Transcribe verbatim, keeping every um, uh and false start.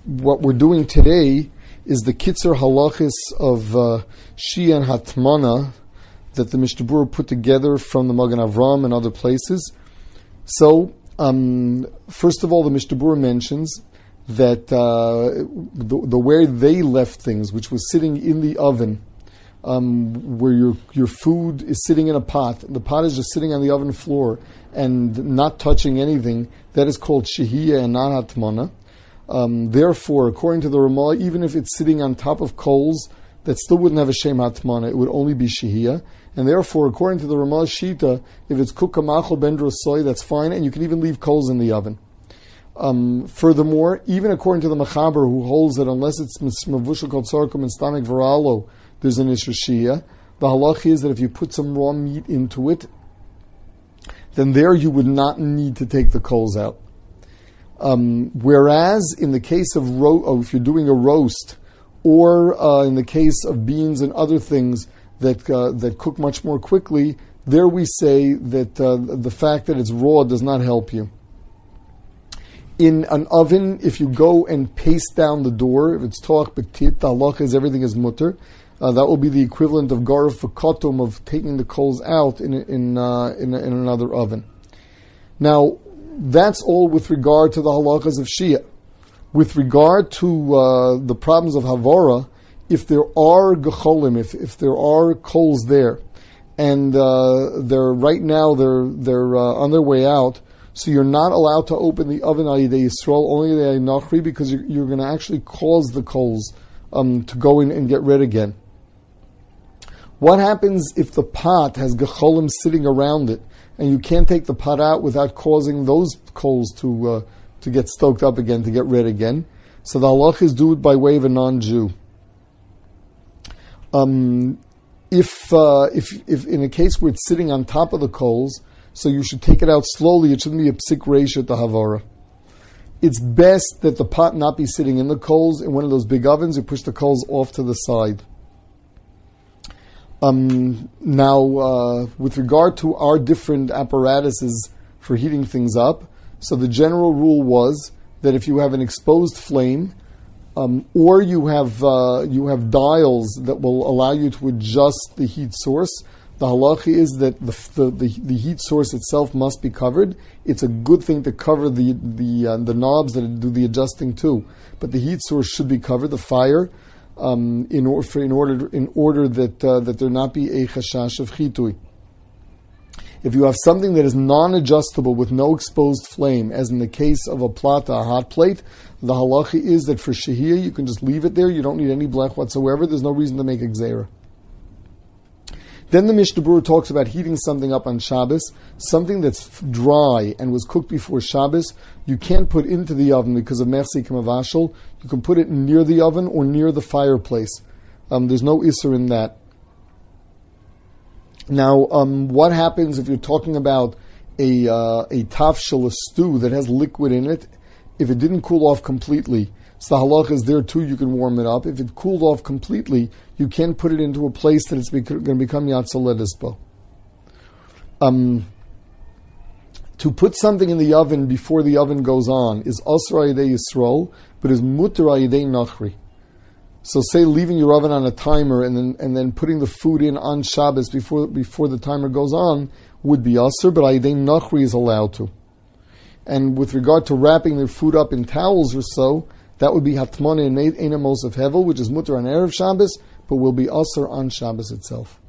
what we're doing today is the Kitzer Halachis of uh, Shia and Hatmana that the Mishnah Berurah put together from the Magen Avram and other places. So, um, first of all, the Mishnah Berurah mentions that uh, the, the way they left things, which was sitting in the oven, um, where your your food is sitting in a pot, the pot is just sitting on the oven floor and not touching anything, that is called Shehiyah and not Hatmana. Um, therefore, according to the Ramah, even if it's sitting on top of coals, that still wouldn't have a Shem Hatmana, it would only be Shehiyah. And therefore, according to the Ramah Shita, if it's Kukamachal Ben Drosoy, that's fine, and you can even leave coals in the oven. Um, furthermore, even according to the Mechaber, who holds that unless it's Mavushal Kol Tzarkum and Stomach Varalo, there's an Isra Shehiyah, the halach is that if you put some raw meat into it, then there you would not need to take the coals out. Um, whereas in the case of ro- oh, if you're doing a roast, or uh, in the case of beans and other things that uh, that cook much more quickly, there we say that uh, the fact that it's raw does not help you. In an oven, if you go and paste down the door, if it's toach betit, the halacha is everything is mutter. Uh, that will be the equivalent of garf v'kotum, of taking the coals out in in uh, in, in another oven. Now, that's all with regard to the halachas of Shia. With regard to uh, the problems of Havara, if there are gecholim, if if there are coals there, and uh, they're right now they're they're uh, on their way out, so you're not allowed to open the oven al Yidei Yisrael, only the Nachri, because you're, you're going to actually cause the coals um, to go in and get red again. What happens if the pot has gecholim sitting around it, and you can't take the pot out without causing those coals to uh, to get stoked up again, to get red again? So the halach is do it by way of a non-Jew. Um, if uh, if if in a case where it's sitting on top of the coals, so you should take it out slowly. It shouldn't be a psik reisha to havara. It's best that the pot not be sitting in the coals. In one of those big ovens, you push the coals off to the side. Um, now, uh, with regard to our different apparatuses for heating things up, so the general rule was that if you have an exposed flame, um, or you have uh, you have dials that will allow you to adjust the heat source, the halacha is that the, the the the heat source itself must be covered. It's a good thing to cover the the uh, the knobs that do the adjusting too, but the heat source should be covered. The fire. Um, in, or, for, in order in order that uh, that there not be a chashash of chitui. If you have something that is non-adjustable with no exposed flame, as in the case of a plata, a hot plate, the halacha is that for shehiyah you can just leave it there. You don't need any blech whatsoever. There's no reason to make a gzeira. Then the Mishnah Berurah talks about heating something up on Shabbos, something that's dry and was cooked before Shabbos. You can't put into the oven because of mersi kamavashal. You can put it near the oven or near the fireplace. Um, there's no isser in that. Now, um, what happens if you're talking about a uh, a tafshel, a stew that has liquid in it? If it didn't cool off completely, so the halach is there too, you can warm it up. If it cooled off completely, you can put it into a place that it's bec- going to become yatzaledispo. Um, to put something in the oven before the oven goes on is asra yidei Yisrael, but is mutar yidei nachri. So say leaving your oven on a timer and then and then putting the food in on Shabbos before before the timer goes on would be asr, but yidei nachri is allowed to. And with regard to wrapping their food up in towels or so, that would be hatmana and einamos of hevel, which is mutar on erev Shabbos, but will be asr on Shabbos itself.